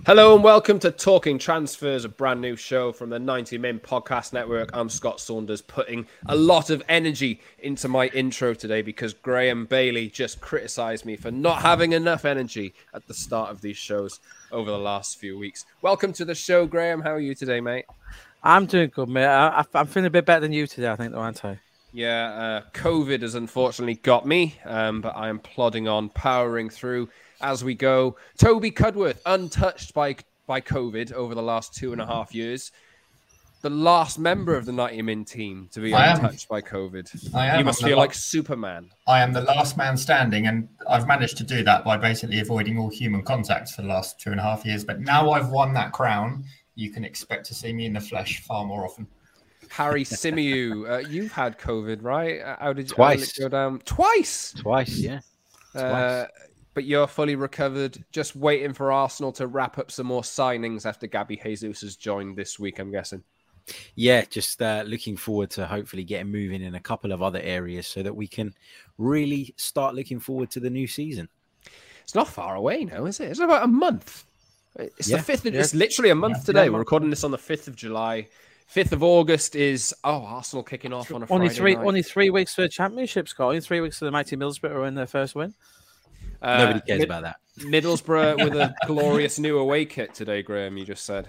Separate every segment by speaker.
Speaker 1: Hello and welcome to Talking Transfers, a brand new show from the 90 Min Podcast Network. I'm Scott Saunders, putting a lot of energy into my intro today because Graham Bailey just criticised me for not having enough energy at the start of these shows over the last few weeks. Welcome to the show, Graham. How are you today, mate?
Speaker 2: I'm doing good, mate. I'm feeling a bit better than you today, I think, though, aren't I?
Speaker 1: Yeah, COVID has unfortunately got me, but I am plodding on, powering through as we go. Toby Cudworth, untouched by COVID over the last 2.5 years. The last member of the 90 Min team to be untouched by COVID. You must feel like Superman.
Speaker 3: I am the last man standing, and I've managed to do that by basically avoiding all human contact for the last 2.5 years. But now I've won that crown, you can expect to see me in the flesh far more often.
Speaker 1: Harry Symeou, you've had COVID, right? How did
Speaker 4: Twice.
Speaker 1: it go down? Twice,
Speaker 4: yeah. Twice.
Speaker 1: But you're fully recovered, just waiting for Arsenal to wrap up some more signings after Gabby Jesus has joined this week, I'm guessing.
Speaker 4: Yeah, just looking forward to hopefully getting moving in a couple of other areas so that we can really start looking forward to the new season.
Speaker 1: It's not far away now, is it? It's about a month. It's the 5th. It's literally a month today.
Speaker 3: Yeah.
Speaker 1: We're recording this on the 5th of July. 5th of August is, Arsenal kicking off on a Friday night.
Speaker 2: Only 3 weeks for the championship, Scott. Only 3 weeks for the mighty Middlesbrough in their first win.
Speaker 4: Nobody cares about that.
Speaker 1: Middlesbrough with a glorious new away kit today, Graham, you just said.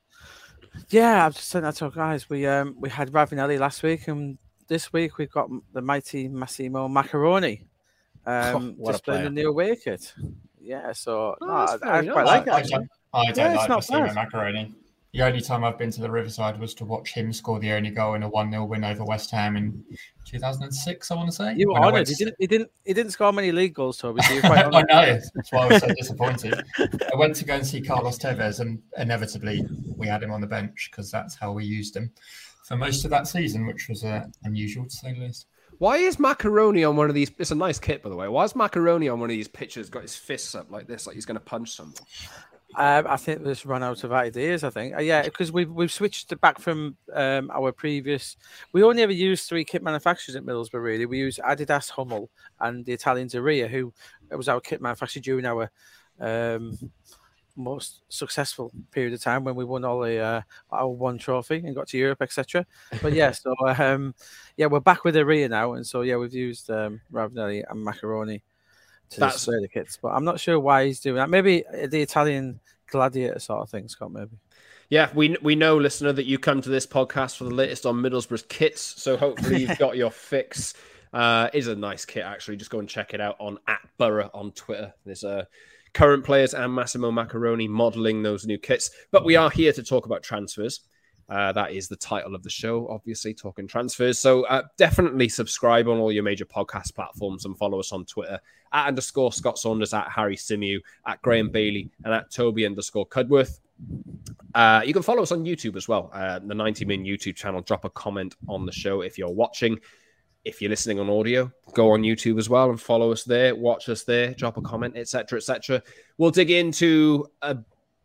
Speaker 2: Yeah, I've just said that to our guys. We had Ravanelli last week, and this week we've got the mighty Massimo Macaroni. Displaying the new away kit. Yeah, so I quite like it.
Speaker 3: I don't like Massimo Macaroni. The only time I've been to the Riverside was to watch him score the only goal in a 1-0 win over West Ham in 2006, I want to say.
Speaker 2: You were honoured. He didn't score many league goals, Toby. So you're quite
Speaker 3: I know. That's why I was so disappointed. I went to go and see Carlos Tevez, and inevitably we had him on the bench because that's how we used him for most of that season, which was unusual to say the least.
Speaker 1: Why is Macaroni on one of these? It's a nice kit, by the way. Why is Macaroni on one of these pictures got his fists up like this, like he's going to punch someone?
Speaker 2: I think we just run out of ideas. I think, because we've switched it back from our previous. We only ever used 3 kit manufacturers at Middlesbrough. Really, we used Adidas, Hummel, and the Italian Zaria, who was our kit manufacturer during our most successful period of time when we won all our one trophy and got to Europe, etc. But we're back with Zaria now, and so we've used Ravanelli and Macaroni to display the kits, but I'm not sure why he's doing that. Maybe the Italian gladiator sort of thing, Scott, maybe.
Speaker 1: Yeah, we know, listener, that you come to this podcast for the latest on Middlesbrough's kits, so hopefully you've got your fix. It is a nice kit, actually. Just go and check it out on @Borough on Twitter. There's current players and Massimo Macaroni modelling those new kits. But we are here to talk about transfers. That is the title of the show, obviously, Talking Transfers. So definitely subscribe on all your major podcast platforms and follow us on Twitter @_Scott Saunders, @Harry Symeou, @Graham Bailey, and @Toby_Cudworth. You can follow us on YouTube as well, the 90 Min YouTube channel. Drop a comment on the show if you're watching. If you're listening on audio, go on YouTube as well and follow us there, watch us there, drop a comment, etc., etc. We'll dig into a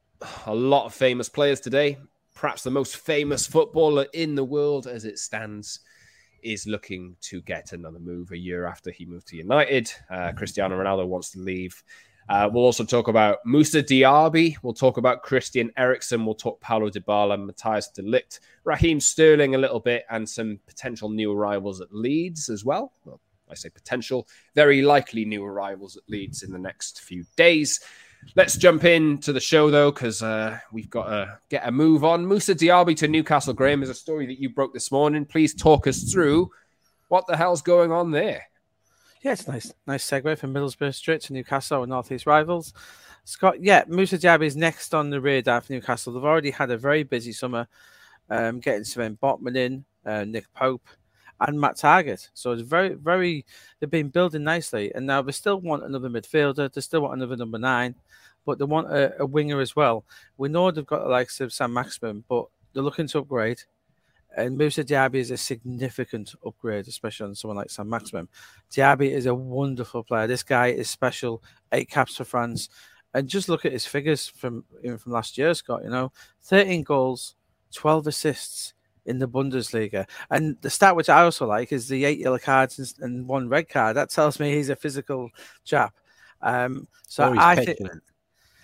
Speaker 1: lot of famous players today. Perhaps the most famous footballer in the world as it stands is looking to get another move a year after he moved to United. Cristiano Ronaldo wants to leave. We'll also talk about Moussa Diaby. We'll talk about Christian Eriksen. We'll talk Paulo Dybala, Matthias de Ligt, Raheem Sterling a little bit, and some potential new arrivals at Leeds as well. Well, I say potential, very likely new arrivals at Leeds in the next few days. Let's jump into the show, though, because we've got to get a move on. Moussa Diaby to Newcastle, Graham, is a story that you broke this morning. Please talk us through what the hell's going on there.
Speaker 2: Yeah, it's a nice segue from Middlesbrough straight to Newcastle, our North-East rivals. Scott, Moussa Diaby is next on the radar for Newcastle. They've already had a very busy summer getting Sven Botman in, Nick Pope, and Matt Targett. So it's very, they've been building nicely. And now they still want another midfielder. They still want another number 9, but they want a winger as well. We know they've got the likes of Sam Maximin, but they're looking to upgrade. And Moussa Diaby is a significant upgrade, especially on someone like Sam Maximin. Diaby is a wonderful player. This guy is special. 8 caps for France. And just look at his figures from last year, Scott. 13 goals, 12 assists in the Bundesliga. And the stat which I also like is the 8 yellow cards and 1 red card. That tells me he's a physical chap. I think...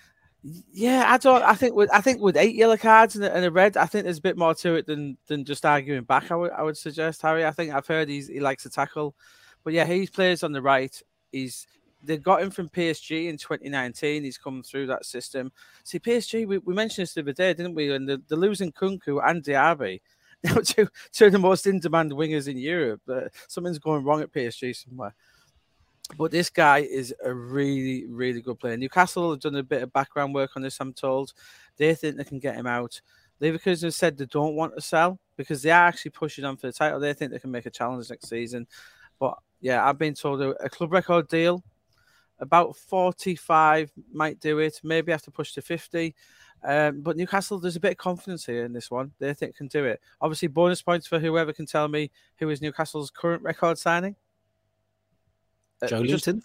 Speaker 2: Yeah, I think with 8 yellow cards and a red, I think there's a bit more to it than just arguing back. I would suggest, Harry. I think I've heard he likes to tackle, but yeah, he plays on the right. They got him from PSG in 2019. He's come through that system. See, PSG, we mentioned this the other day, didn't we? And they're losing Kunku and Diaby, two of the most in-demand wingers in Europe. Something's going wrong at PSG somewhere. But this guy is a really, really good player. Newcastle have done a bit of background work on this, I'm told. They think they can get him out. Leverkusen said they don't want to sell because they are actually pushing on for the title. They think they can make a challenge next season. But yeah, I've been told a club record deal, about 45 might do it. Maybe have to push to 50. But Newcastle, there's a bit of confidence here in this one. They think can do it. Obviously, bonus points for whoever can tell me who is Newcastle's current record signing.
Speaker 4: Joe Linton?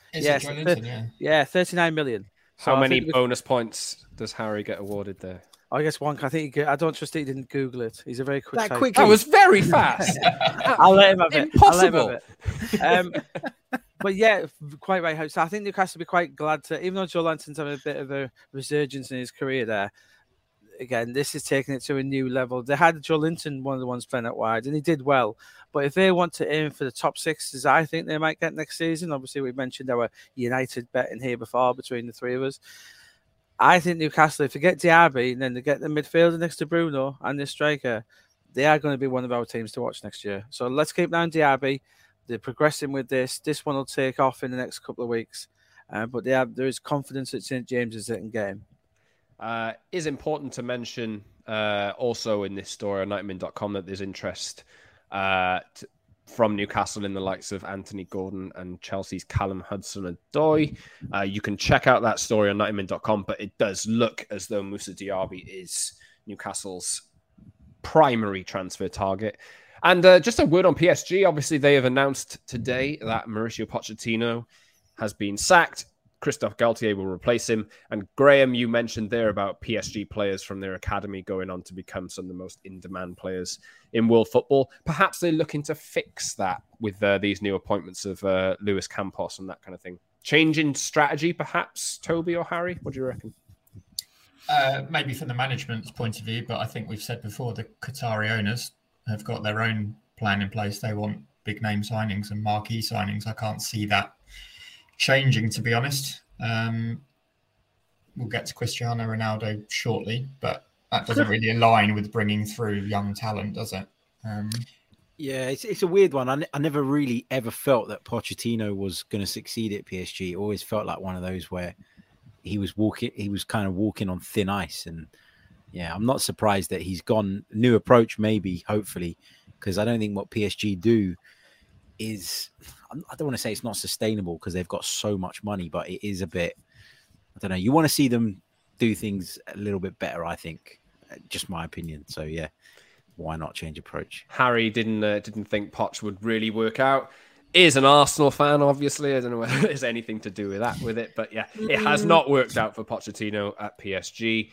Speaker 2: 39 million.
Speaker 1: How many bonus points does Harry get awarded there?
Speaker 2: I guess one. I don't trust he didn't Google it. He's a very quick.
Speaker 1: That was very fast.
Speaker 2: I'll let him have it.
Speaker 1: Impossible.
Speaker 2: But yeah, quite right. So I think Newcastle will be quite glad to, even though Joe Linton's having a bit of a resurgence in his career there. Again, this is taking it to a new level. They had Joe Linton, one of the ones playing out wide, and he did well. But if they want to aim for the top six, as I think they might get next season, obviously we mentioned our United bet in here before between the three of us. I think Newcastle, if they get Diaby and then they get the midfielder next to Bruno and the striker, they are going to be one of our teams to watch next year. So let's keep an eye on Diaby. They're progressing with this. This one will take off in the next couple of weeks. But there is confidence that St. James's that can get him.
Speaker 1: Is important to mention also in this story on 90min.com that there's interest from Newcastle in the likes of Anthony Gordon and Chelsea's Callum Hudson-Odoi. You can check out that story on 90min.com, but it does look as though Moussa Diaby is Newcastle's primary transfer target. And just a word on PSG. Obviously, they have announced today that Mauricio Pochettino has been sacked. Christophe Galtier will replace him. And Graham, you mentioned there about PSG players from their academy going on to become some of the most in-demand players in world football. Perhaps they're looking to fix that with these new appointments of Luis Campos and that kind of thing. Change in strategy, perhaps, Toby or Harry? What do you reckon?
Speaker 3: Maybe from the management's point of view, but I think we've said before the Qatari owners have got their own plan in place. They want big-name signings and marquee signings. I can't see that changing, to be honest. We'll get to Cristiano Ronaldo shortly, but that doesn't really align with bringing through young talent, does it?
Speaker 4: Yeah, it's a weird one. I never really ever felt that Pochettino was going to succeed at PSG. It always felt like one of those where he was kind of walking on thin ice. And yeah, I'm not surprised that he's gone. New approach, maybe, hopefully, because I don't think what PSG do is, I don't want to say it's not sustainable because they've got so much money, but it is a bit, I don't know. You want to see them do things a little bit better, I think. Just my opinion. So yeah, why not change approach?
Speaker 1: Harry didn't think Poch would really work out. Is an Arsenal fan, obviously. I don't know whether there's anything to do with it, but yeah, it has not worked out for Pochettino at PSG.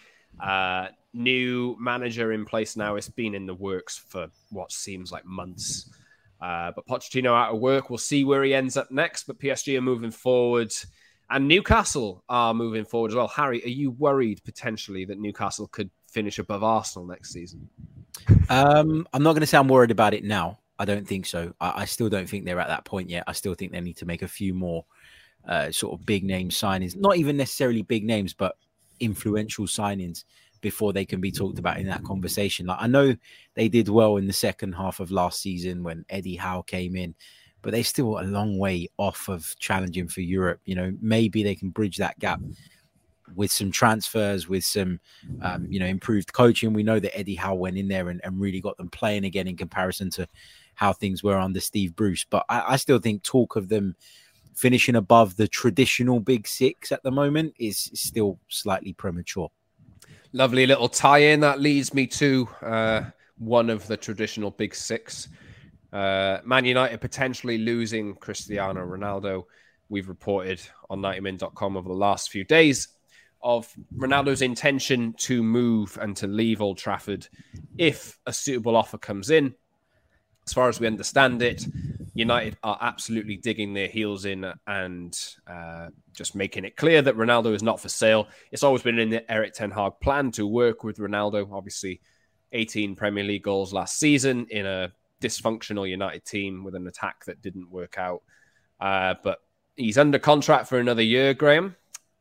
Speaker 1: New manager in place now. It's been in the works for what seems like months. But Pochettino out of work. We'll see where he ends up next. But PSG are moving forward. And Newcastle are moving forward as well. Harry, are you worried potentially that Newcastle could finish above Arsenal next season?
Speaker 4: I'm not going to say I'm worried about it now. I don't think so. I still don't think they're at that point yet. I still think they need to make a few more sort of big name signings. Not even necessarily big names, but influential signings before they can be talked about in that conversation. Like, I know they did well in the second half of last season when Eddie Howe came in, but they're still a long way off of challenging for Europe. You know, maybe they can bridge that gap with some transfers, with some, improved coaching. We know that Eddie Howe went in there and really got them playing again in comparison to how things were under Steve Bruce. But I still think talk of them finishing above the traditional big six at the moment is still slightly premature.
Speaker 1: Lovely little tie-in. That leads me to one of the traditional big six. Man United potentially losing Cristiano Ronaldo. We've reported on 90min.com over the last few days of Ronaldo's intention to move and to leave Old Trafford if a suitable offer comes in. As far as we understand it, United are absolutely digging their heels in and just making it clear that Ronaldo is not for sale. It's always been in the Erik ten Hag plan to work with Ronaldo. Obviously, 18 Premier League goals last season in a dysfunctional United team with an attack that didn't work out. But he's under contract for another year, Graham.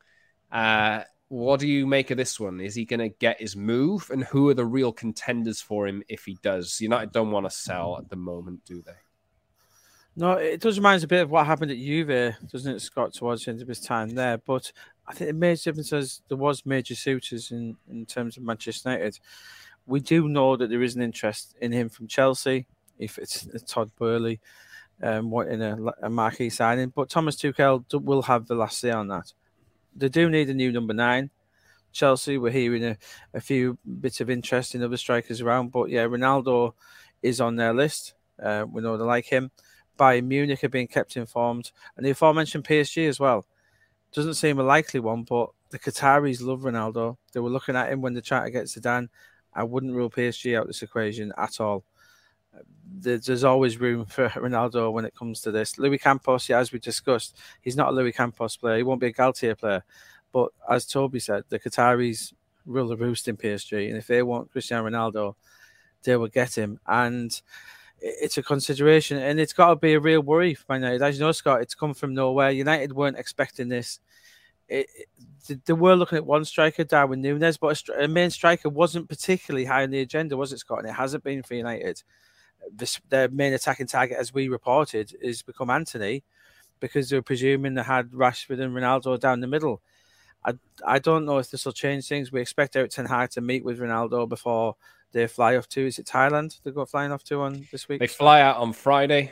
Speaker 1: What do you make of this one? Is he going to get his move? And who are the real contenders for him if he does? United don't want to sell at the moment, do they?
Speaker 2: No, it does remind us a bit of what happened at Juve, doesn't it, Scott, towards the end of his time there? But I think the major difference is there was major suitors in terms of Manchester United. We do know that there is an interest in him from Chelsea, if it's Todd Boehly wanting a marquee signing. But Thomas Tuchel will have the last say on that. They do need a new number 9. Chelsea, we're hearing a few bits of interest in other strikers around. But yeah, Ronaldo is on their list. We know they like him. Bayern Munich are being kept informed. And the aforementioned PSG as well. Doesn't seem a likely one, but the Qataris love Ronaldo. They were looking at him when they tried to get Zidane. I wouldn't rule PSG out this equation at all. There's always room for Ronaldo when it comes to this. Louis Campos, yeah, as we discussed, he's not a Louis Campos player. He won't be a Galtier player. But as Toby said, the Qataris rule the roost in PSG. And if they want Cristiano Ronaldo, they will get him. And it's a consideration. And it's got to be a real worry for Man United. As you know, Scott, it's come from nowhere. United weren't expecting this. They were looking at one striker, Darwin Núñez, but a main striker wasn't particularly high on the agenda, was it, Scott? And it hasn't been for United. Their main attacking target, as we reported, is become Antony, because they were presuming they had Rashford and Ronaldo down the middle. I don't know if this will change things. We expect Erik ten Hag to meet with Ronaldo before they fly off to, is it Thailand they go flying off to on this week?
Speaker 1: They fly out on Friday.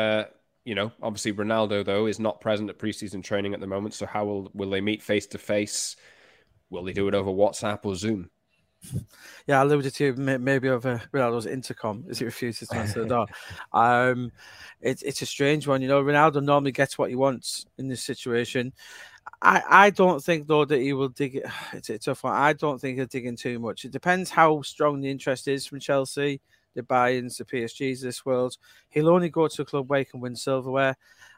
Speaker 1: Obviously Ronaldo, though, is not present at preseason training at the moment. So how will they meet face to face? Will they do it over WhatsApp or Zoom?
Speaker 2: Yeah, I alluded to maybe over Ronaldo's intercom as he refuses to answer the door. It's a strange one. You know, Ronaldo normally gets what he wants in this situation. I don't think, though, that he will dig it. It's a tough one. I don't think he'll dig in too much. It depends how strong the interest is from Chelsea, the Bayerns, the PSGs of this world. He'll only go to a club where he can win silverware.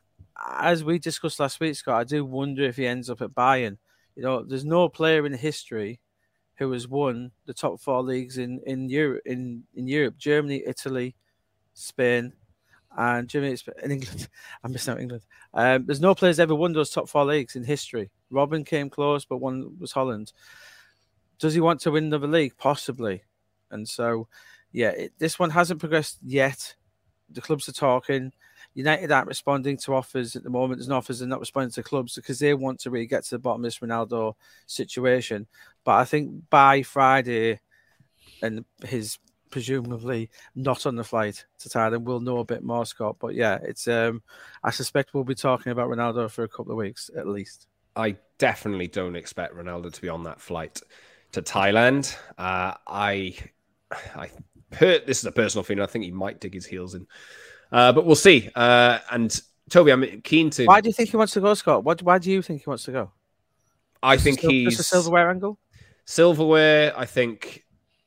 Speaker 2: As we discussed last week, Scott, I do wonder if he ends up at Bayern. You know, there's no player in history who has won the top 4 leagues in Europe, Germany, Italy, Spain, and Germany and England. I'm missing out England. There's no players ever won those top 4 leagues in history. Robin came close, but one was Holland. Does he want to win another league? Possibly. And so, yeah, this one hasn't progressed yet. The clubs are talking. United aren't responding to offers at the moment. There's no offers. They're not responding to clubs because they want to really get to the bottom of this Ronaldo situation. But I think by Friday, and his presumably not on the flight to Thailand, we'll know a bit more, Scott. But yeah, it's I suspect we'll be talking about Ronaldo for a couple of weeks at least.
Speaker 1: I definitely don't expect Ronaldo to be on that flight to Thailand. I heard, this is a personal feeling, I think he might dig his heels in. But we'll see. And Toby, I'm keen to...
Speaker 2: Why do you think he wants to go, Scott? Why do you think he wants to go?
Speaker 1: I think he's...
Speaker 2: Just a silverware angle?
Speaker 1: Silverware, I think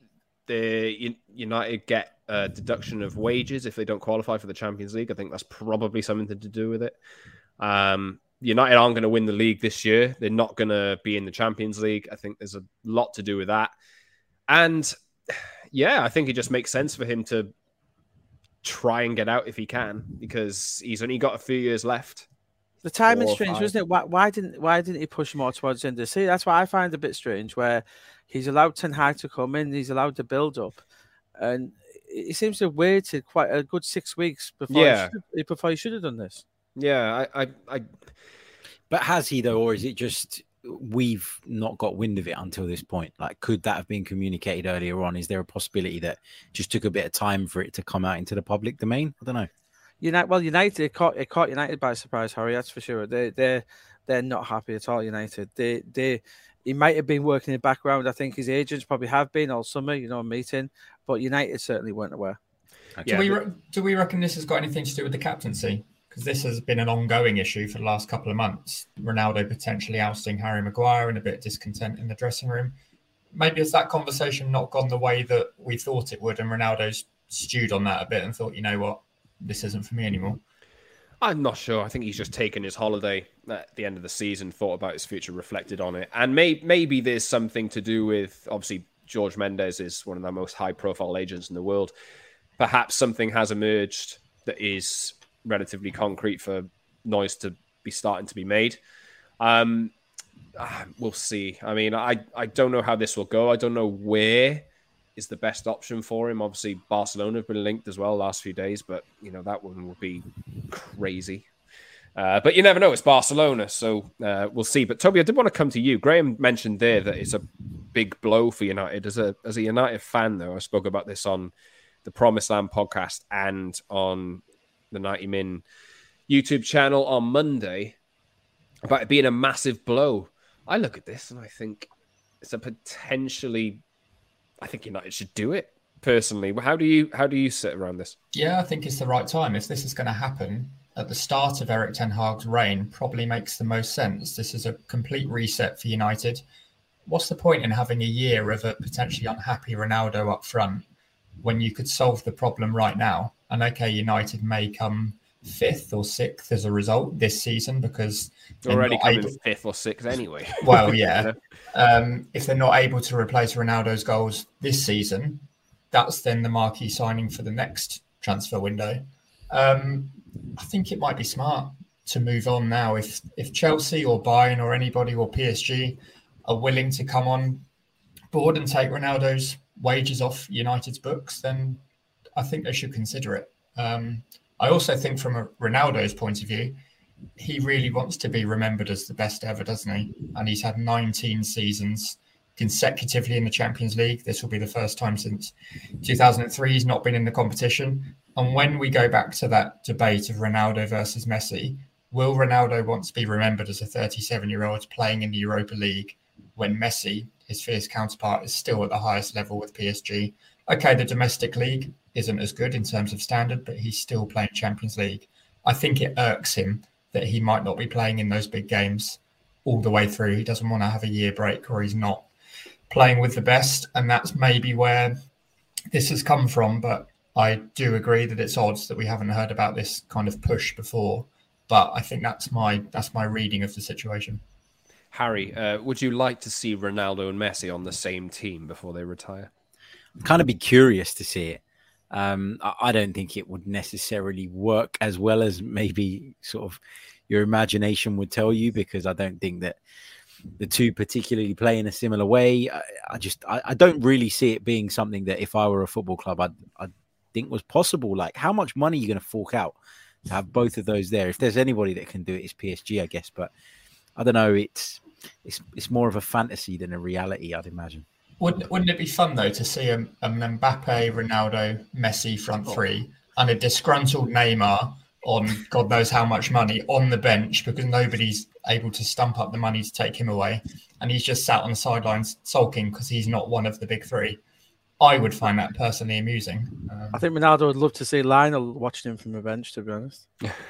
Speaker 1: the United get a deduction of wages if they don't qualify for the Champions League. I think that's probably something to do with it. United aren't going to win the league this year. They're not going to be in the Champions League. I think there's a lot to do with that. And yeah, I think it just makes sense for him to try and get out if he can, because he's only got a few years left.
Speaker 2: The timing's strange, wasn't it? Why didn't he push more towards the end of the season? That's what I find a bit strange, where he's allowed Ten Hag to come in, he's allowed to build up, and he seems to have waited quite a good 6 weeks before he should have done this.
Speaker 1: Yeah,
Speaker 4: But has he though, or is it just we've not got wind of it until this point? Like, could that have been communicated earlier on? Is there a possibility that just took a bit of time for it to come out into the public domain? I don't know.
Speaker 2: United it caught United by surprise, Harry. That's for sure. They're not happy at all. United. He might have been working in the background. I think his agents probably have been all summer, meeting. But United certainly weren't aware.
Speaker 3: Do we reckon this has got anything to do with the captaincy? Because this has been an ongoing issue for the last couple of months. Ronaldo potentially ousting Harry Maguire and a bit of discontent in the dressing room. Maybe has that conversation not gone the way that we thought it would, and Ronaldo's stewed on that a bit and thought, you know what, this isn't for me anymore?
Speaker 1: I'm not sure. I think he's just taken his holiday at the end of the season, thought about his future, reflected on it. And maybe there's something to do with, obviously, George Mendes is one of the most high-profile agents in the world. Perhaps something has emerged that is relatively concrete for noise to be starting to be made. We'll see. I mean, I don't know how this will go. I don't know where is the best option for him. Obviously, Barcelona have been linked as well last few days, but that one will be crazy. But you never know. It's Barcelona, so we'll see. But Toby, I did want to come to you. Graham mentioned there that it's a big blow for United. As a United fan, though, I spoke about this on the Promised Land podcast and on the 90 Min YouTube channel on Monday about it being a massive blow. I look at this and I think it's a potentially. I think United should do it personally. How do you sit around this?
Speaker 3: Yeah, I think it's the right time. If this is going to happen at the start of Erik ten Hag's reign, probably makes the most sense. This is a complete reset for United. What's the point in having a year of a potentially unhappy Ronaldo up front when you could solve the problem right now? And okay, United may come 5th or 6th as a result this season because
Speaker 1: they're already coming 5th or 6th anyway.
Speaker 3: Well, yeah. If they're not able to replace Ronaldo's goals this season, that's then the marquee signing for the next transfer window. I think it might be smart to move on now. If Chelsea or Bayern or anybody or PSG are willing to come on board and take Ronaldo's wages off United's books, then I think they should consider it. I also think from a Ronaldo's point of view, he really wants to be remembered as the best ever, doesn't he? And he's had 19 seasons consecutively in the Champions League. This will be the first time since 2003 he's not been in the competition. And when we go back to that debate of Ronaldo versus Messi, will Ronaldo want to be remembered as a 37-year-old playing in the Europa League when Messi, his fierce counterpart, is still at the highest level with PSG? Okay, the domestic league isn't as good in terms of standard, but he's still playing Champions League. I think it irks him that he might not be playing in those big games all the way through. He doesn't want to have a year break or he's not playing with the best. And that's maybe where this has come from. But I do agree that it's odds that we haven't heard about this kind of push before. But I think that's my reading of the situation.
Speaker 1: Harry, would you like to see Ronaldo and Messi on the same team before they retire?
Speaker 4: I'd kind of be curious to see it. I don't think it would necessarily work as well as maybe sort of your imagination would tell you, because I don't think that the two particularly play in a similar way. I don't really see it being something that if I were a football club, I'd think was possible. Like, how much money are you going to fork out to have both of those there? If there's anybody that can do it, it's PSG, I guess. But I don't know. It's more of a fantasy than a reality, I'd imagine.
Speaker 3: Wouldn't it be fun, though, to see an Mbappe, Ronaldo, Messi front three and a disgruntled Neymar on God knows how much money on the bench because nobody's able to stump up the money to take him away. And he's just sat on the sidelines sulking because he's not one of the big three. I would find that personally amusing.
Speaker 2: I think Ronaldo would love to see Lionel watching him from the bench, to be honest.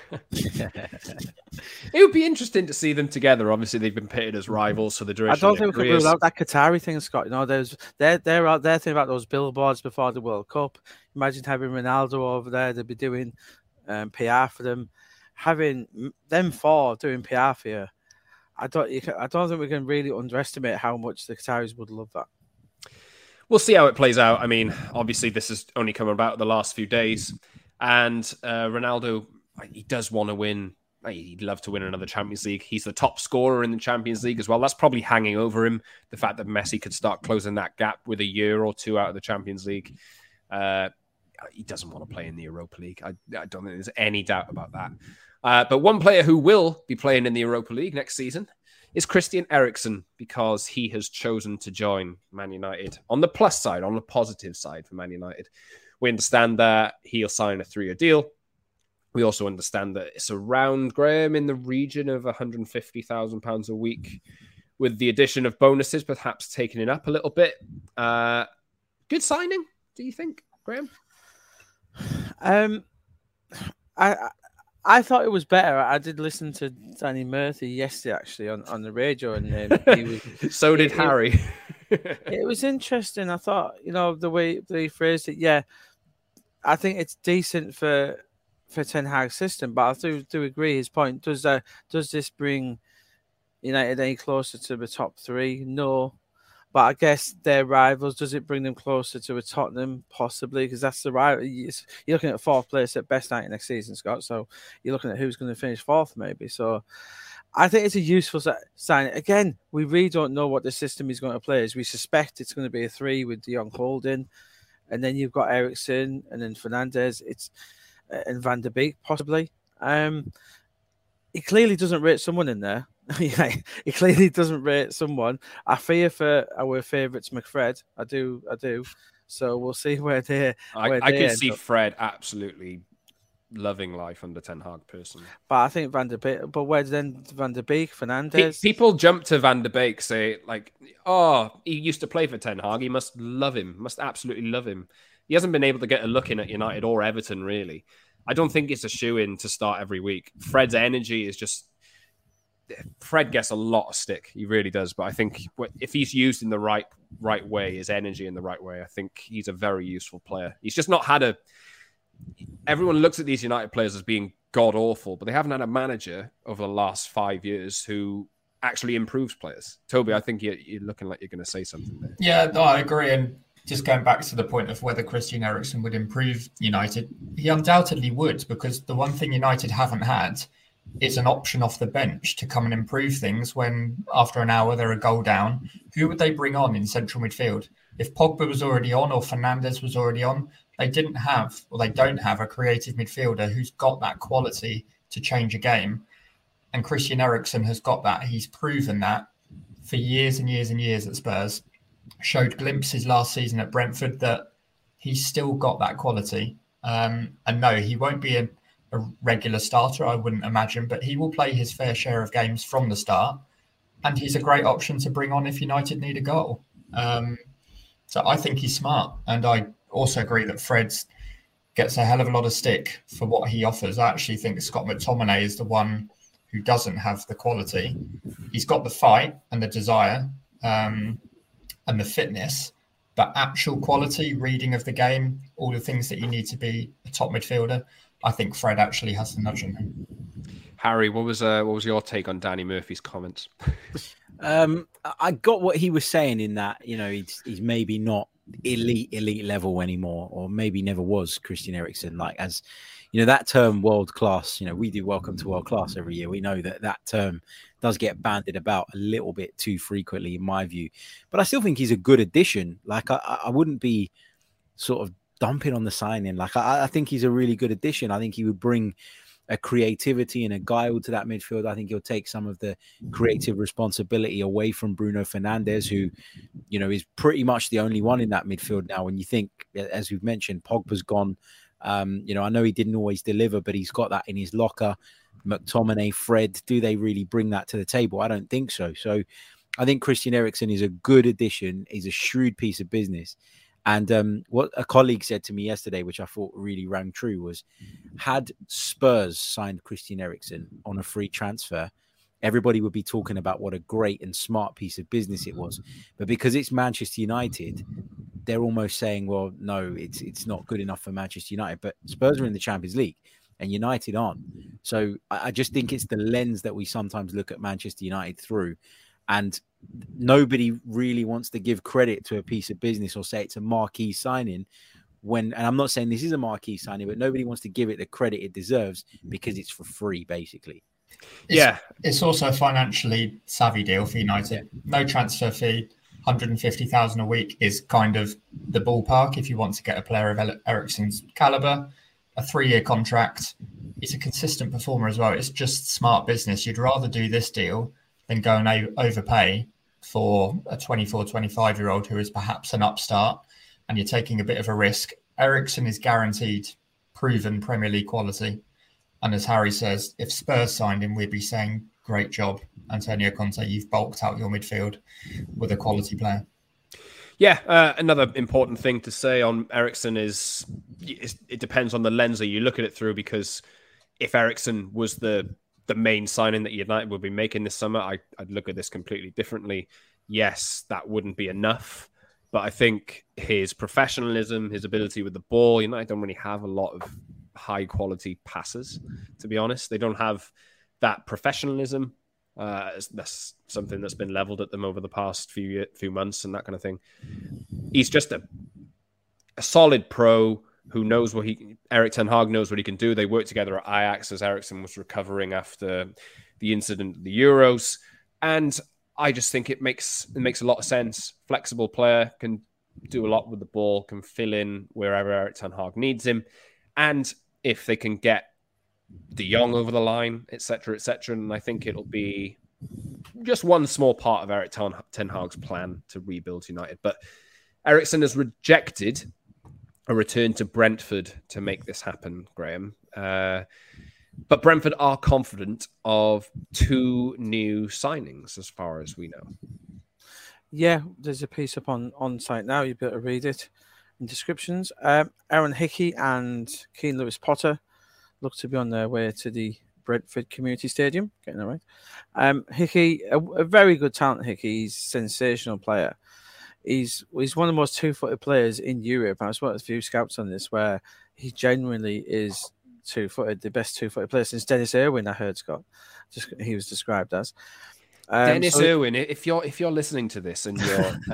Speaker 1: It would be interesting to see them together. Obviously, they've been pitted as rivals for the duration
Speaker 2: I don't think
Speaker 1: of
Speaker 2: we
Speaker 1: their
Speaker 2: could rule
Speaker 1: careers.
Speaker 2: out that Qatari thing, Scott. They're out there thinking about those billboards before the World Cup. Imagine having Ronaldo over there. They'd be doing PR for them. Having them four doing PR for you, I don't think we can really underestimate how much the Qataris would love that.
Speaker 1: We'll see how it plays out. I mean, obviously, this has only come about the last few days. And Ronaldo, he does want to win. He'd love to win another Champions League. He's the top scorer in the Champions League as well. That's probably hanging over him. The fact that Messi could start closing that gap with a year or two out of the Champions League. He doesn't want to play in the Europa League. I don't think there's any doubt about that. But one player who will be playing in the Europa League next season is Christian Eriksen, because he has chosen to join Man United on the plus side, on the positive side for Man United. We understand that he'll sign a 3-year deal. We also understand that it's around, Graham, in the region of £150,000 a week, with the addition of bonuses perhaps taking it up a little bit. Good signing, do you think, Graham?
Speaker 2: I thought it was better. I did listen to Danny Murphy yesterday, actually, on the radio, and he was.
Speaker 1: So did Harry.
Speaker 2: It was interesting. I thought, the way they phrased it. Yeah, I think it's decent for for Ten Hag's system. But I do agree his point. Does this bring United any closer to the top three? No. But I guess their rivals, does it bring them closer to a Tottenham? Possibly, because that's the rival. You're looking at fourth place at best night next season, Scott. So you're looking at who's going to finish fourth, maybe. So I think it's a useful sign. Again, we really don't know what the system is going to play. As we suspect it's going to be a 3 with De Jong holding, and then you've got Eriksen, and then Fernandes. And Van der Beek possibly. He clearly doesn't rate someone in there. Yeah, he clearly doesn't rate someone. I fear for our favourites, McFred. I do. So we'll see where they.
Speaker 1: I could see Fred absolutely loving life under Ten Hag personally.
Speaker 2: But I think Van der Beek. But where then Van der Beek, Fernandes?
Speaker 1: People jump to Van der Beek, say like, "Oh, he used to play for Ten Hag. He must love him. Must absolutely love him." He hasn't been able to get a look in at United or Everton, really. I don't think it's a shoe-in to start every week. Fred's energy is just... Fred gets a lot of stick. He really does. But I think if he's used in the right way, his energy in the right way, I think he's a very useful player. He's just not had a... Everyone looks at these United players as being god-awful, but they haven't had a manager over the last 5 years who actually improves players. Toby, I think you're looking like you're going to say something there.
Speaker 3: Yeah, no, I agree. And just going back to the point of whether Christian Eriksen would improve United, he undoubtedly would, because the one thing United haven't had is an option off the bench to come and improve things when after an hour they're a goal down. Who would they bring on in central midfield? If Pogba was already on or Fernandes was already on, they don't have a creative midfielder who's got that quality to change a game. And Christian Eriksen has got that. He's proven that for years and years and years at Spurs. Showed glimpses last season at Brentford that he's still got that quality. And no, he won't be a regular starter, I wouldn't imagine, but he will play his fair share of games from the start. And he's a great option to bring on if United need a goal. So I think he's smart. And I also agree that Fred gets a hell of a lot of stick for what he offers. I actually think Scott McTominay is the one who doesn't have the quality. He's got the fight and the desire, and the fitness, but actual quality, reading of the game, all the things that you need to be a top midfielder, I think Fred actually has the nudge on him.
Speaker 1: Harry, what was your take on Danny Murphy's comments?
Speaker 4: I got what he was saying in that, he's maybe not elite level anymore, or maybe never was Christian Eriksen. Like, as that term world class, we do welcome to world class every year. We know that term does get bandied about a little bit too frequently, in my view. But I still think he's a good addition. Like, I wouldn't be sort of dumping on the signing. Like, I think he's a really good addition. I think he would bring a creativity and a guile to that midfield. I think he'll take some of the creative responsibility away from Bruno Fernandes, who, is pretty much the only one in that midfield now. When you think, as we've mentioned, Pogba's gone. I know he didn't always deliver, but he's got that in his locker. McTominay, Fred, do they really bring that to the table? I don't think so. So I think Christian Eriksen is a good addition. He's a shrewd piece of business. And what a colleague said to me yesterday, which I thought really rang true, was had Spurs signed Christian Eriksen on a free transfer, everybody would be talking about what a great and smart piece of business it was. But because it's Manchester United, they're almost saying, well, no, it's not good enough for Manchester United. But Spurs are in the Champions League and United aren't. So I just think it's the lens that we sometimes look at Manchester United through. And nobody really wants to give credit to a piece of business or say it's a marquee signing and I'm not saying this is a marquee signing, but nobody wants to give it the credit it deserves because it's for free, basically.
Speaker 3: It's also a financially savvy deal for United. No transfer fee, 150,000 a week is kind of the ballpark if you want to get a player of Eriksen's caliber. A 3-year contract. He's a consistent performer as well. It's just smart business. You'd rather do this deal than go and overpay for a 24, 25-year-old who is perhaps an upstart, and you're taking a bit of a risk. Eriksen is guaranteed proven Premier League quality. And as Harry says, if Spurs signed him, we'd be saying, great job, Antonio Conte. You've bulked out your midfield with a quality player.
Speaker 1: Yeah, another important thing to say on Eriksen is it depends on the lens that you look at it through, because if Eriksen was the main signing that United would be making this summer, I'd look at this completely differently. Yes, that wouldn't be enough, but I think his professionalism, his ability with the ball, United don't really have a lot of high quality passers, to be honest. They don't have that professionalism. That's something that's been leveled at them over the past few months and that kind of thing. He's just a solid pro who knows what Erik ten Hag knows what he can do. They worked together at Ajax as Eriksen was recovering after the incident at the Euros. And I just think it makes a lot of sense. Flexible player, can do a lot with the ball, can fill in wherever Erik ten Hag needs him. And if they can get De Jong over the line, etc., and I think it'll be just one small part of Erik ten Hag's plan to rebuild United. But Eriksen has rejected a return to Brentford to make this happen, Graham. But Brentford are confident of 2 new signings, as far as we know.
Speaker 2: Yeah, there's a piece up on site now. You better read it in descriptions. Aaron Hickey and Keane Lewis-Potter look to be on their way to the Brentford Community Stadium. Getting that right. Hickey, a very good talent. Hickey, he's a sensational player. He's one of the most two-footed players in Europe. I was one of the few scouts on this where he genuinely is two-footed, the best two-footed player since Dennis Irwin, I heard, Scott. He was described as.
Speaker 1: Dennis Irwin, if you're listening to this and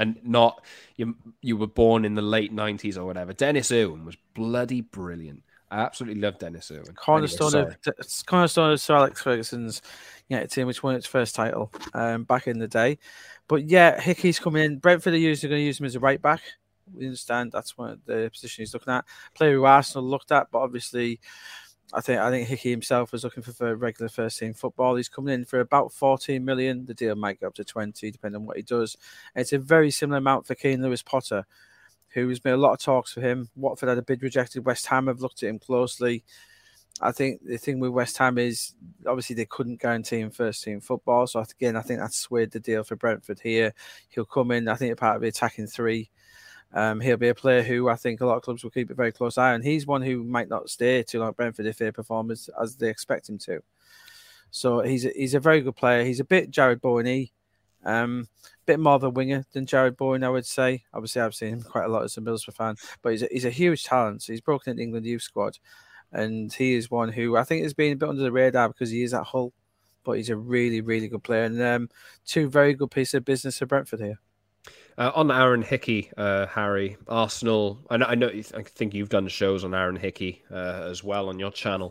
Speaker 1: you were born in the late 90s or whatever, Dennis Irwin was bloody brilliant. I absolutely love Dennis Irwin.
Speaker 2: Cornerstone of Sir Alex Ferguson's team, which won its first title back in the day. But yeah, Hickey's coming in. Brentford are going to use him as a right back. We understand that's one of the position he's looking at. Player who Arsenal looked at, but obviously I think Hickey himself was looking for regular first team football. He's coming in for about 14 million. The deal might go up to 20, depending on what he does. And it's a very similar amount for Keane Lewis-Potter, who's made a lot of talks for him. Watford had a bid rejected. West Ham have looked at him closely. I think the thing with West Ham is obviously they couldn't guarantee him first team football. So again, I think that's swayed the deal for Brentford here. He'll come in, I think, part of the attacking 3. He'll be a player who I think a lot of clubs will keep a very close eye on. He's one who might not stay too long at Brentford if they perform as they expect him to. So he's a very good player. He's a bit Jared Bowen-y, bit more of a winger than Jared Bowen, I would say. Obviously, I've seen him quite a lot as a Middlesbrough fan, but he's a huge talent. So he's broken into England youth squad, and he is one who I think has been a bit under the radar because he is at Hull, but he's a really, really good player. And 2 very good pieces of business for Brentford here.
Speaker 1: On Aaron Hickey, Harry, Arsenal, I think you've done shows on Aaron Hickey as well on your channel.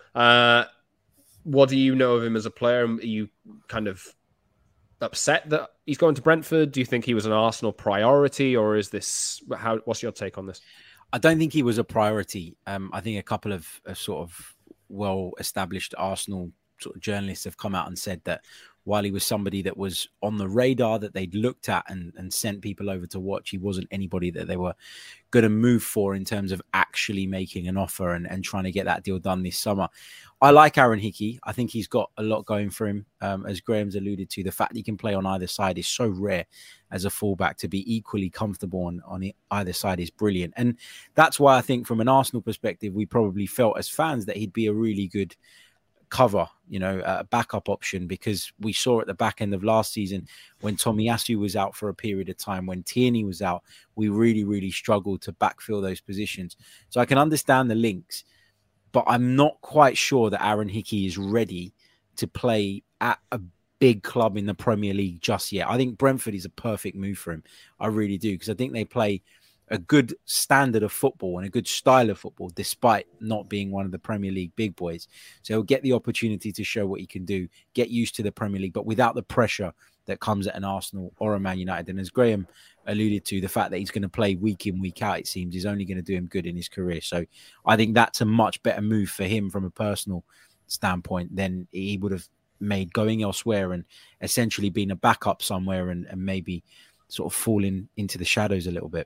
Speaker 1: What do you know of him as a player? Are you kind of upset that he's going to Brentford? Do you think he was an Arsenal priority, or is this what's your take on this?
Speaker 4: I don't think he was a priority. I think a couple of sort of well-established Arsenal sort of journalists have come out and said that while he was somebody that was on the radar, that they'd looked at and sent people over to watch, he wasn't anybody that they were going to move for in terms of actually making an offer and trying to get that deal done this summer. I like Aaron Hickey. I think he's got a lot going for him. As Graham's alluded to, the fact that he can play on either side is so rare as a fullback. To be equally comfortable on either side is brilliant. And that's why I think from an Arsenal perspective, we probably felt as fans that he'd be a really good cover, a backup option, because we saw at the back end of last season when Tomiyasu was out for a period of time, when Tierney was out, we really, really struggled to backfill those positions. So I can understand the links, but I'm not quite sure that Aaron Hickey is ready to play at a big club in the Premier League just yet. I think Brentford is a perfect move for him. I really do, because I think they play a good standard of football and a good style of football, despite not being one of the Premier League big boys. So he'll get the opportunity to show what he can do, get used to the Premier League, but without the pressure that comes at an Arsenal or a Man United. And as Graham alluded to, the fact that he's going to play week in, week out, it seems, is only going to do him good in his career. So I think that's a much better move for him from a personal standpoint than he would have made going elsewhere and essentially being a backup somewhere and maybe sort of falling into the shadows a little bit.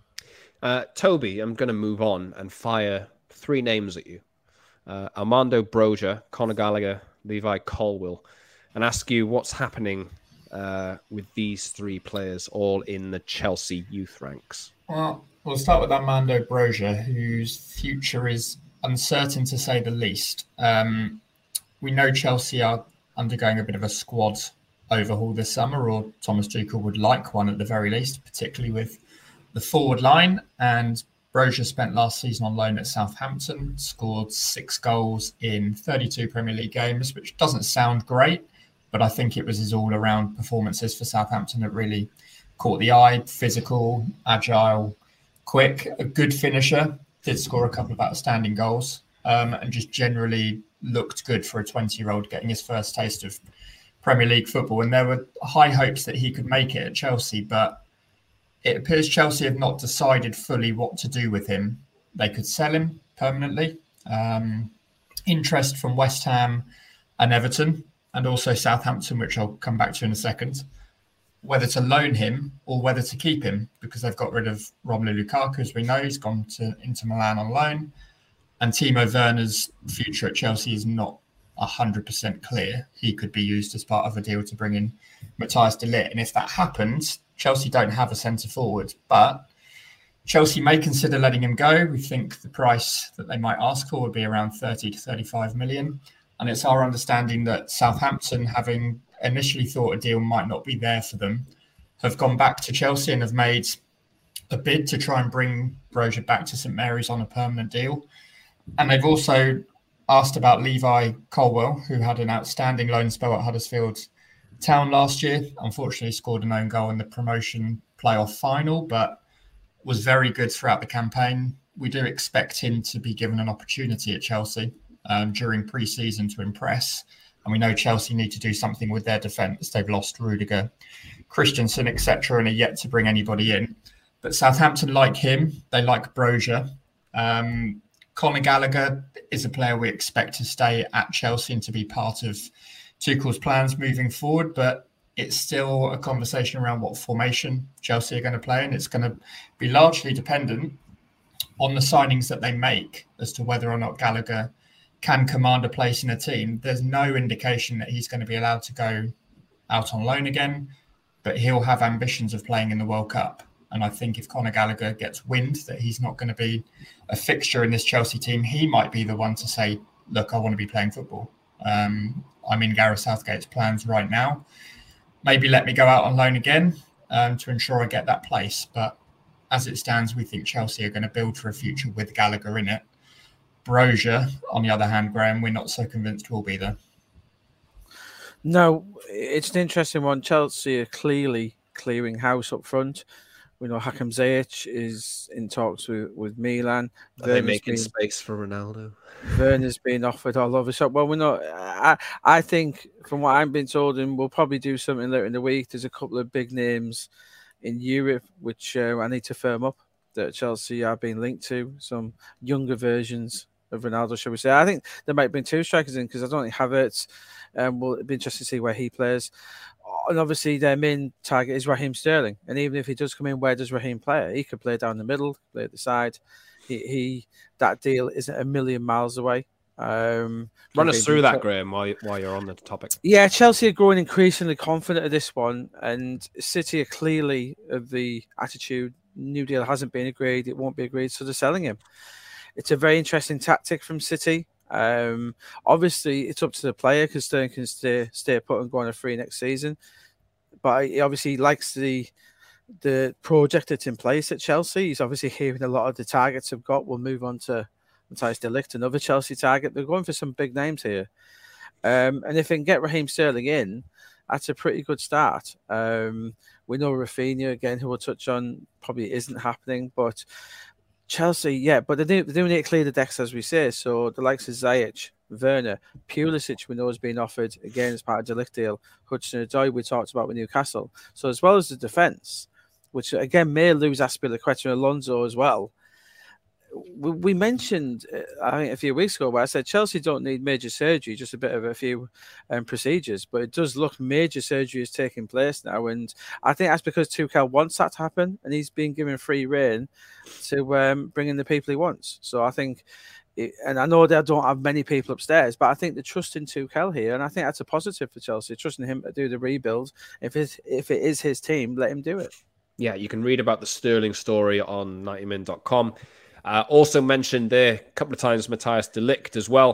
Speaker 1: Toby, I'm going to move on and fire 3 names at you. Armando Broja, Conor Gallagher, Levi Colwill, and ask you what's happening with these 3 players all in the Chelsea youth ranks.
Speaker 3: Well, we'll start with Armando Broja, whose future is uncertain to say the least. We know Chelsea are undergoing a bit of a squad overhaul this summer, or Thomas Tuchel would like one at the very least, particularly with the forward line, and Brozier spent last season on loan at Southampton, scored 6 goals in 32 Premier League games, which doesn't sound great, but I think it was his all-around performances for Southampton that really caught the eye. Physical, agile, quick, a good finisher, did score a couple of outstanding goals, and just generally looked good for a 20-year-old getting his first taste of Premier League football. And there were high hopes that he could make it at Chelsea, but it appears Chelsea have not decided fully what to do with him. They could sell him permanently. Interest from West Ham and Everton, and also Southampton, which I'll come back to in a second. Whether to loan him or whether to keep him, because they've got rid of Romelu Lukaku, as we know. He's gone to Inter Milan on loan. And Timo Werner's future at Chelsea is not 100% clear. He could be used as part of a deal to bring in Matthias de Ligt. And if that happens, Chelsea don't have a centre forward, but Chelsea may consider letting him go. We think the price that they might ask for would be around 30 to 35 million. And it's our understanding that Southampton, having initially thought a deal might not be there for them, have gone back to Chelsea and have made a bid to try and bring Brozier back to St Mary's on a permanent deal. And they've also asked about Levi Colwell, who had an outstanding loan spell at Huddersfield Town last year. Unfortunately, scored an own goal in the promotion playoff final, but was very good throughout the campaign. We do expect him to be given an opportunity at Chelsea during pre-season to impress. And we know Chelsea need to do something with their defence. They've lost Rudiger, Christensen, etc., and are yet to bring anybody in. But Southampton like him. They like Brozier. Conor Gallagher is a player we expect to stay at Chelsea and to be part of Tuchel's plans moving forward, but it's still a conversation around what formation Chelsea are going to play, and it's going to be largely dependent on the signings that they make as to whether or not Gallagher can command a place in a team. There's no indication that he's going to be allowed to go out on loan again, but he'll have ambitions of playing in the World Cup. And I think if Conor Gallagher gets wind that he's not going to be a fixture in this Chelsea team, he might be the one to say, look, I want to be playing football. I'm in Gareth Southgate's plans right now. Maybe let me go out on loan again to ensure I get that place. But as it stands, we think Chelsea are going to build for a future with Gallagher in it. Brozier, on the other hand, Graham, we're not so convinced will be there.
Speaker 2: No, it's an interesting one. Chelsea are clearly clearing house up front. We know Hakim Ziyech is in talks with Milan.
Speaker 1: Are they making space for Ronaldo?
Speaker 2: Werner's being offered all over. So, well, we're not. I think, from what I've been told, and we'll probably do something later in the week, there's a couple of big names in Europe which I need to firm up that Chelsea are being linked to. Some younger versions of Ronaldo, shall we say. I think there might be 2 strikers in, because I don't think Havertz will be interested to see where he plays. And obviously their main target is Raheem Sterling. And even if he does come in, where does Raheem play? He could play down the middle, play at the side. That deal isn't a million miles away.
Speaker 1: Run us through that, Graham, while you're on the topic.
Speaker 2: Yeah, Chelsea are growing increasingly confident of this one, and City are clearly of the attitude, new deal hasn't been agreed, it won't be agreed, so they're selling him. It's a very interesting tactic from City. Obviously, it's up to the player, because Sterling can stay put and go on a free next season. But he obviously likes the project that's in place at Chelsea. He's obviously hearing a lot of the targets have got. We'll move on to Matthias de Ligt, another Chelsea target. They're going for some big names here. And if they can get Raheem Sterling in, that's a pretty good start. We know Rafinha, again, who we'll touch on, probably isn't happening. But Chelsea, yeah, but they do need to clear the decks, as we say. So the likes of Ziyech, Werner, Pulisic, we know has been offered, again, as part of the De Ligt deal. Hudson-Odoi, we talked about with Newcastle. So as well as the defence, which again may lose Azpilicueta and Alonso as well. We mentioned, I think a few weeks ago, where I said Chelsea don't need major surgery, just a bit of a few procedures. But it does look major surgery is taking place now. And I think that's because Tuchel wants that to happen. And he's been given free rein to bring in the people he wants. So I think, and I know they don't have many people upstairs, but I think they're trusting Tuchel here. And I think that's a positive for Chelsea, trusting him to do the rebuild. If it is his team, let him do it.
Speaker 1: Yeah, you can read about the Sterling story on 90min.com. Also mentioned there a couple of times Matthias de Ligt as well.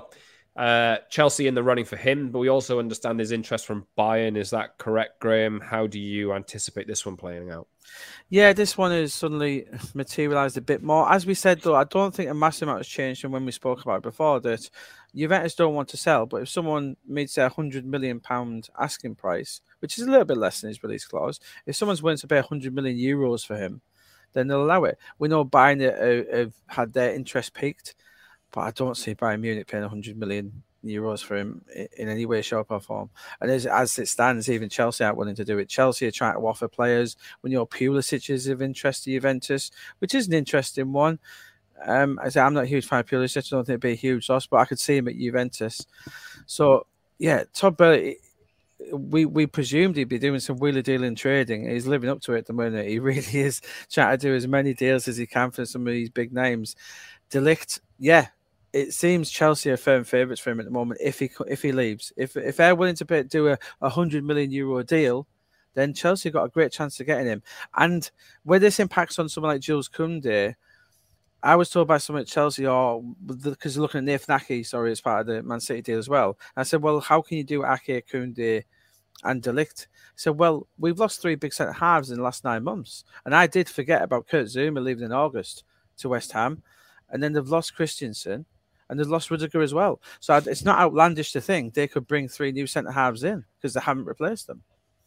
Speaker 1: Chelsea in the running for him, but we also understand there's interest from Bayern. Is that correct, Graham? How do you anticipate this one playing out?
Speaker 2: Yeah, this one has suddenly materialised a bit more. As we said, though, I don't think a massive amount has changed from when we spoke about it before, that Juventus don't want to sell, but if someone meets a £100 million asking price, which is a little bit less than his release clause, if someone's willing to pay €100 million for him, then they'll allow it. We know Bayern have had their interest peaked, but I don't see Bayern Munich paying €100 million for him in any way, shape, or form. And as it stands, even Chelsea aren't willing to do it. Chelsea are trying to offer players. We know Pulisic is of interest to Juventus, which is an interesting one. I'm not a huge fan of Pulisic. I don't think it'd be a huge loss, but I could see him at Juventus. So, yeah, Todd Boehly, we presumed he'd be doing some wheeler dealing trading. He's living up to it at the moment. He really is trying to do as many deals as he can for some of these big names. De Ligt, yeah. It seems Chelsea are firm favourites for him at the moment. If he leaves, if they're willing to do a €100 million deal, then Chelsea got a great chance of getting him. And where this impacts on someone like Jules Koundé, I was told by someone at Chelsea, because they're looking at Nathan Ake, as part of the Man City deal as well. I said, well, how can you do Ake, Koundé, and De Ligt? I said, well, we've lost 3 big centre halves in the last 9 months, and I did forget about Kurt Zouma leaving in August to West Ham, and then they've lost Christensen. And they've lost Rudiger as well. So it's not outlandish to think they could bring 3 new centre-halves in because they haven't replaced them.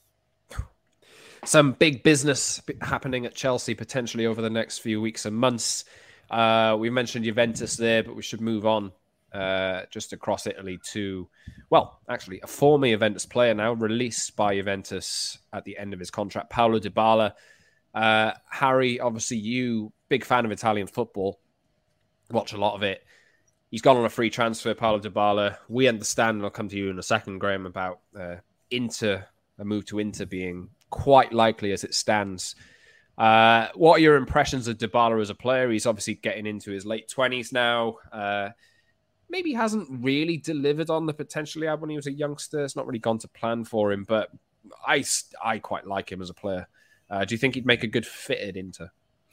Speaker 1: Some big business happening at Chelsea potentially over the next few weeks and months. We mentioned Juventus there, but we should move on just across Italy to, well, actually, a former Juventus player now released by Juventus at the end of his contract, Paulo Dybala. Harry, obviously you, big fan of Italian football, watch a lot of it. He's gone on a free transfer, Paulo Dybala. We understand, and I'll come to you in a second, Graham, about a move to Inter being quite likely as it stands. What are your impressions of Dybala as a player? He's obviously getting into his late 20s now. Maybe hasn't really delivered on the potential he had when he was a youngster. It's not really gone to plan for him, but I quite like him as a player. Do you think he'd make a good fit at Inter?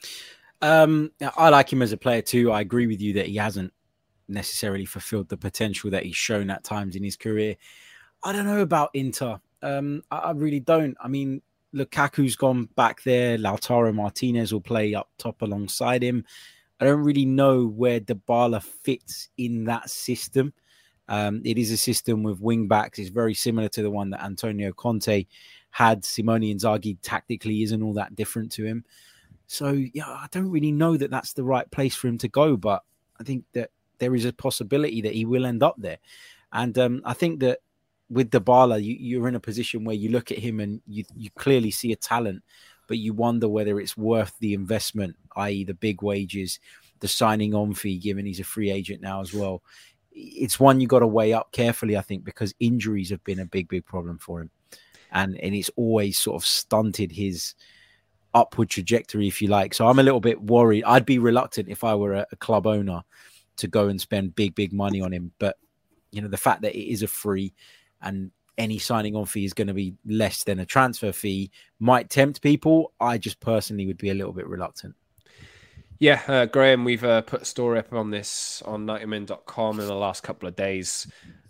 Speaker 4: I like him as a player too. I agree with you that he hasn't necessarily fulfilled the potential that he's shown at times in his career. I don't know about Inter. I really don't. I mean, Lukaku's gone back there. Lautaro Martinez will play up top alongside him. I don't really know where Dybala fits in that system. It is a system with wing backs. It's very similar to the one that Antonio Conte had. Simone Inzaghi tactically isn't all that different to him. So, yeah, I don't really know that that's the right place for him to go, but I think that there is a possibility that he will end up there. And I think that with Dybala, you're in a position where you look at him and you clearly see a talent, but you wonder whether it's worth the investment, i.e. the big wages, the signing on fee, given he's a free agent now as well. It's one you got to weigh up carefully, I think, because injuries have been a big, big problem for him. And it's always sort of stunted his upward trajectory, if you like. So I'm a little bit worried. I'd be reluctant if I were a club owner to go and spend big, big money on him. But, you know, the fact that it is a free and any signing on fee is going to be less than a transfer fee might tempt people. I just personally would be a little bit reluctant.
Speaker 1: Yeah, Graham, we've put a story up on this on 90min.com in the last couple of days.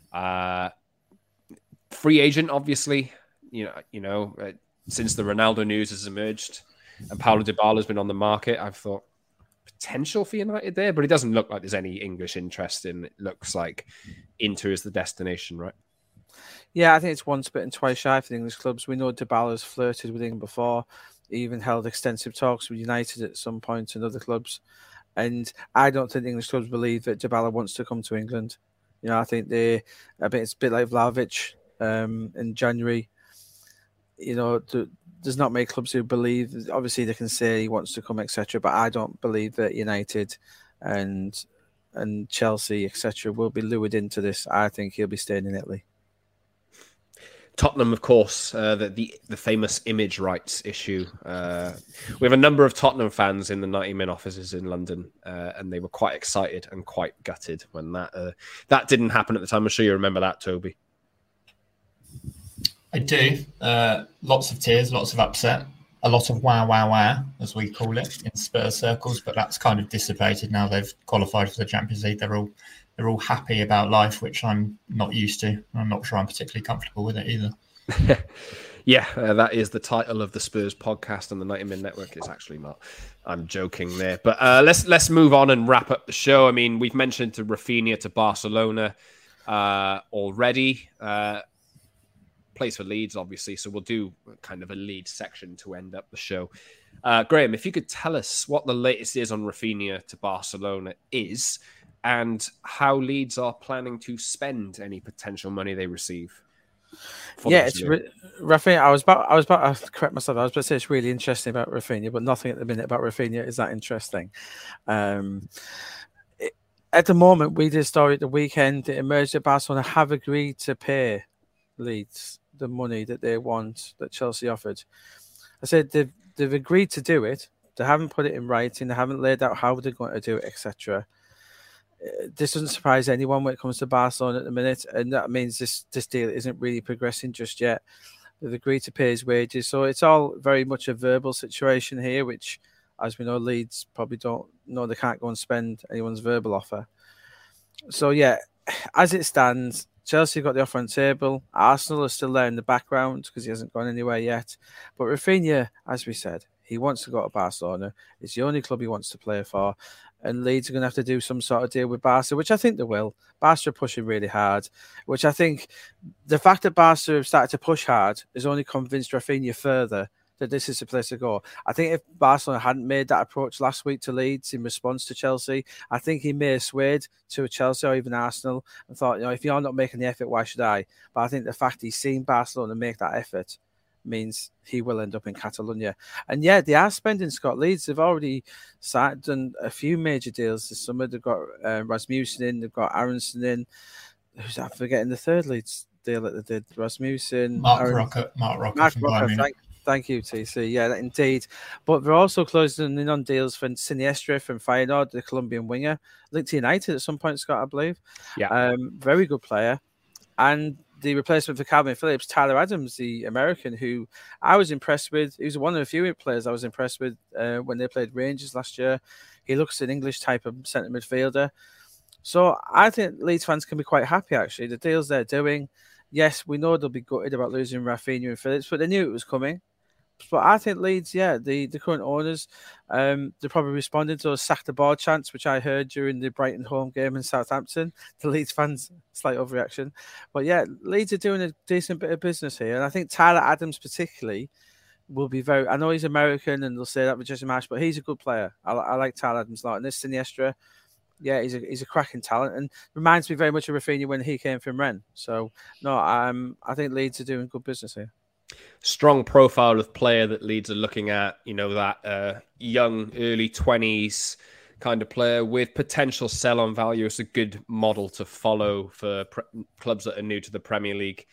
Speaker 1: Free agent, obviously, since the Ronaldo news has emerged and Paulo Dybala has been on the market, I've thought, potential for United there, but it doesn't look like there's any English interest in it. Looks like Inter is the destination, right?
Speaker 2: Yeah, I think it's once bitten, twice shy for the English clubs. We know Dybala's flirted with England before. He even held extensive talks with United at some point and other clubs. And I don't think the English clubs believe that Dybala wants to come to England. You know, I think it's a bit like Vlahovic in January. You know, there's not many clubs who believe. Obviously, they can say he wants to come, etc. But I don't believe that United and Chelsea, etc., will be lured into this. I think he'll be staying in Italy.
Speaker 1: Tottenham, of course, the famous image rights issue. We have a number of Tottenham fans in the 90 Min offices in London, and they were quite excited and quite gutted when that didn't happen at the time. I'm sure you remember that, Toby.
Speaker 3: I do. Lots of tears, lots of upset. a lot of wow, as we call it in Spurs circles, but that's kind of dissipated now they've qualified for the Champions League. They're all happy about life, which I'm not used to. I'm not sure I'm particularly comfortable with it either.
Speaker 1: Yeah, that is the title of the Spurs podcast on the 90 Min Network. It's actually not. I'm joking there. But let's move on and wrap up the show. I mean, we've mentioned to Rafinha to Barcelona already. Plays for Leeds, obviously, so we'll do kind of a Leeds section to end up the show. Graham, if you could tell us what the latest is on Rafinha to Barcelona is, and how Leeds are planning to spend any potential money they receive.
Speaker 2: Yeah, it's Rafinha. I was about to correct myself. I was about to say it's really interesting about Rafinha, but nothing at the minute about Rafinha is that interesting. At the moment, we did a story at the weekend. It emerged that Barcelona have agreed to pay Leeds the money that they want that Chelsea offered. I said they've agreed to do it. They haven't put it in writing. They haven't laid out how they're going to do it, etc. This doesn't surprise anyone when it comes to Barcelona at the minute, and that means this deal isn't really progressing just yet. They've agreed to pay his wages, so it's all very much a verbal situation here, which, as we know, Leeds probably don't know they can't go and spend anyone's verbal offer. So yeah, as it stands, Chelsea got the offer on the table. Arsenal are still there in the background because he hasn't gone anywhere yet. But Rafinha, as we said, he wants to go to Barcelona. It's the only club he wants to play for. And Leeds are going to have to do some sort of deal with Barca, which I think they will. Barca are pushing really hard, which I think the fact that Barca have started to push hard has only convinced Rafinha further that this is the place to go. I think if Barcelona hadn't made that approach last week to Leeds in response to Chelsea, I think he may have swayed to Chelsea or even Arsenal and thought, if you're not making the effort, why should I? But I think the fact he's seen Barcelona make that effort means he will end up in Catalonia. And yeah, they are spending, Scott. Leeds, they've already done a few major deals this summer. They've got Rasmussen in, they've got Aronson in. Who's that? I'm forgetting the third Leeds deal that they did. Rasmussen.
Speaker 3: Mark Rocket.
Speaker 2: Thank you, TC. Yeah, indeed. But they're also closing in on deals for Siniestra from Feyenoord, the Colombian winger. Linked to United at some point, Scott, I believe.
Speaker 1: Yeah.
Speaker 2: Very good player. And the replacement for Calvin Phillips, Tyler Adams, the American, who I was impressed with. He was one of the few players I was impressed with when they played Rangers last year. He looks an English type of centre midfielder. So I think Leeds fans can be quite happy, actually. The deals they're doing, yes, we know they'll be gutted about losing Rafinha and Phillips, but they knew it was coming. But I think Leeds, the current owners, they're probably responding to those sack the board chants, which I heard during the Brighton home game in Southampton. The Leeds fans, slight overreaction. But yeah, Leeds are doing a decent bit of business here. And I think Tyler Adams particularly will be very... I know he's American and they'll say that with Jesse Marsh, but he's a good player. I like Tyler Adams a lot. And this Siniestra, yeah, he's a cracking talent and reminds me very much of Rafinha when he came from Rennes. So, no, I think Leeds are doing good business here.
Speaker 1: Strong profile of player that Leeds are looking at, that young, early 20s kind of player with potential sell-on value. It's a good model to follow for clubs that are new to the Premier League.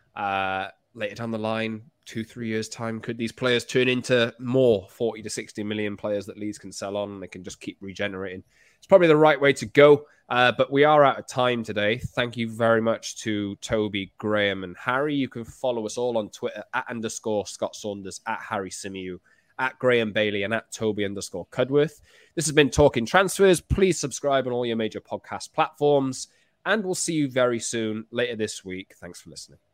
Speaker 1: Later down the line, 2-3 years' time, could these players turn into more 40 to 60 million players that Leeds can sell on and they can just keep regenerating? It's probably the right way to go. But we are out of time today. Thank you very much to Toby, Graham, and Harry. You can follow us all on Twitter @_Scott Saunders, @Harry Symeou, @Graham Bailey, and @Toby_Cudworth. This has been Talking Transfers. Please subscribe on all your major podcast platforms, and we'll see you very soon later this week. Thanks for listening.